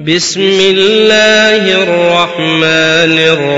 بسم الله الرحمن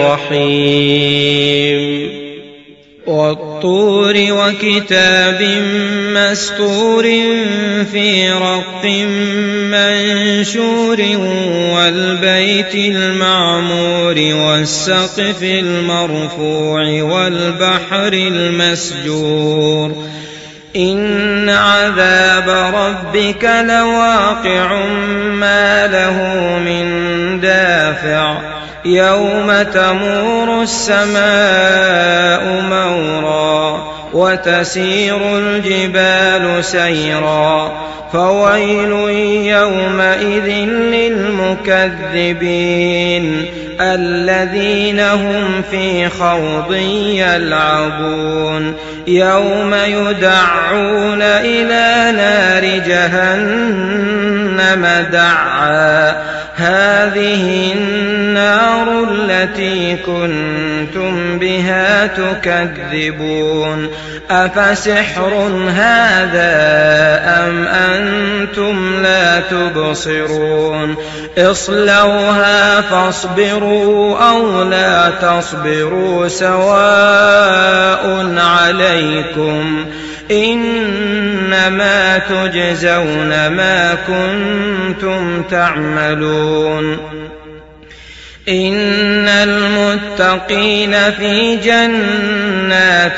الرحيم والطور وكتاب مسطور في رق منشور والبيت المعمور والسقف المرفوع والبحر المسجور إن عذاب ربك لواقع ما له من دافع يوم تمور السماء مورا وتسير الجبال سيرا فويل يومئذ للمكذبين الذين هم في خوض يلعبون يوم يدعون إلى نار جهنم دعا هذه النار التي كنتم بها تكذبون أفسحر هذا أم أنتم لا تبصرون اصلوها فاصبروا أو لا تصبروا سواء عليكم إنما تجزون ما كنتم تعملون إن المتقين في جنات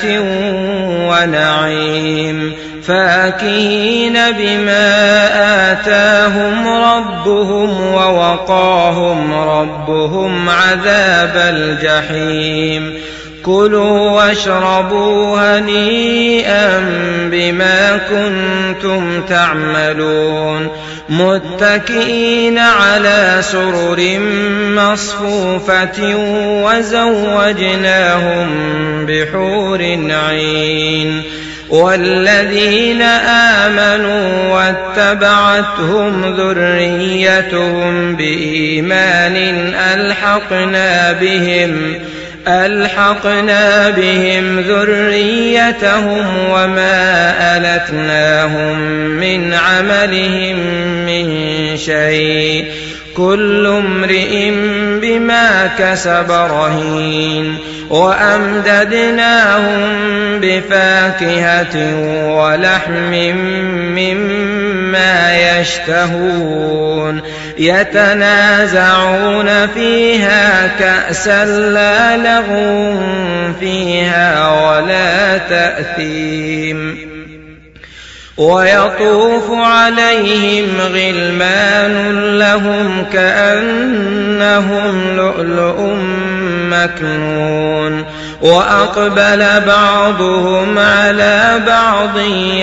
ونعيم فاكهين بما آتاهم ربهم ووقاهم ربهم عذاب الجحيم كلوا واشربوا هنيئا بما كنتم تعملون متكئين على سرر مصفوفة وزوجناهم بحور عين والذين آمنوا واتبعتهم ذريتهم بإيمان ألحقنا بهم ذريتهم وما ألتناهم من عملهم من شيء كل امرئ بما كسب رهين وأمددناهم بفاكهة ولحم مما يشتهون يتنازعون فيها كأسا لا لغو فيها ولا تأثيم ويطوف عليهم غلمان لهم كأنهم لؤلؤ مكنون وأقبل بعضهم على بعض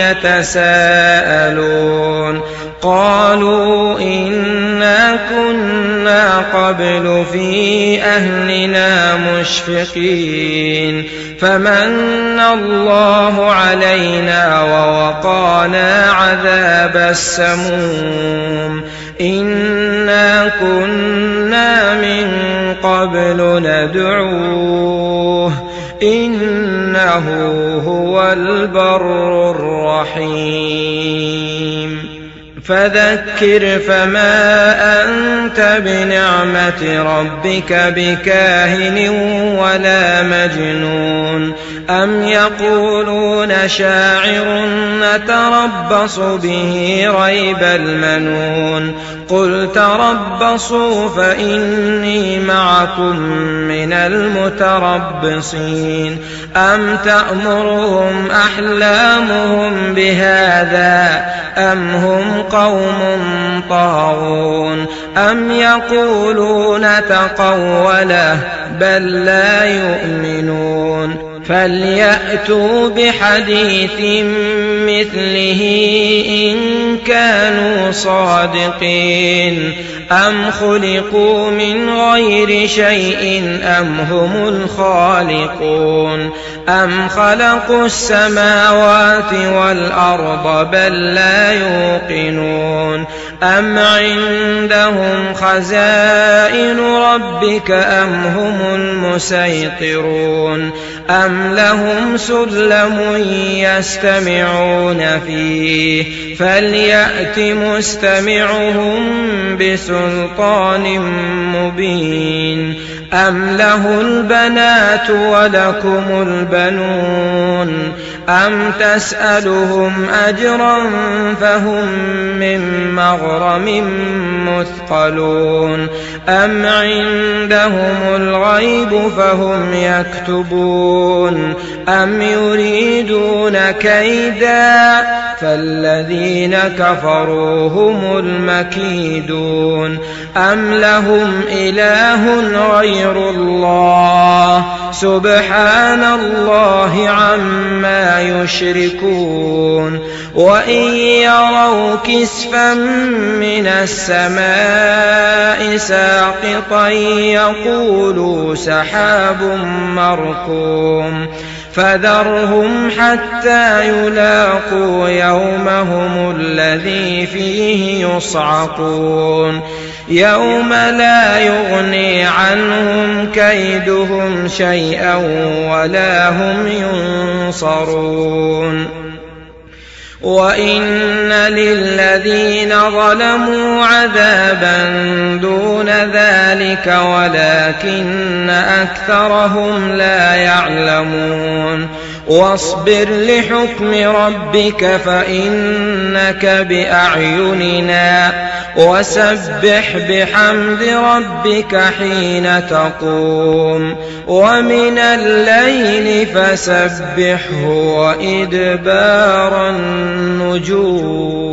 يتساءلون قالوا إنا كنا قبل في أهلنا مشفقين فمن الله علينا ووقانا عذاب السموم إنا كنا من قبل ندعوه إنه هو البر الرحيم فذكر فما أنت بنعمة ربك بكاهن ولا مجنون أم يقولون شاعر نتربص به ريب المنون قل تربصوا فإني معكم من المتربصين أم تأمرهم أحلامهم بهذا أم هم قوم طاغون أم يقولون تقوله بل لا يؤمنون فليأتوا بحديث مثله إن كانوا صادقين أم خلقوا من غير شيء أم هم الخالقون أم خلقوا السماوات والأرض بل لا يوقنون أم عندهم خزائن ربك أم هم المسيطرون أم لهم سلم يستمعون فيه فليأت مستمعهم بسلطان مبين أم له البنات ولكم البنون أم تسألهم أجرا فهم من مغرم مثقلون أم عندهم الغيب فهم يكتبون أم يريدون كيدا فالذين كفروا هم المكيدون أم لهم إله غير الله سبحان الله عما يشركون وإن يروا كسفا من السماء ساقطا يقولوا سحاب مركوم فذرهم حتى يلاقوا يومهم الذي فيه يصعقون يوم لا يغني عنهم كيدهم شيئا ولا هم ينصرون وإن للذين ظلموا عذابا دون ذلك ولكن أكثرهم لا يعلمون واصبر لحكم ربك فإنك بأعيننا وسبح بحمد ربك حين تقوم ومن الليل فسبحه وإدبار النجوم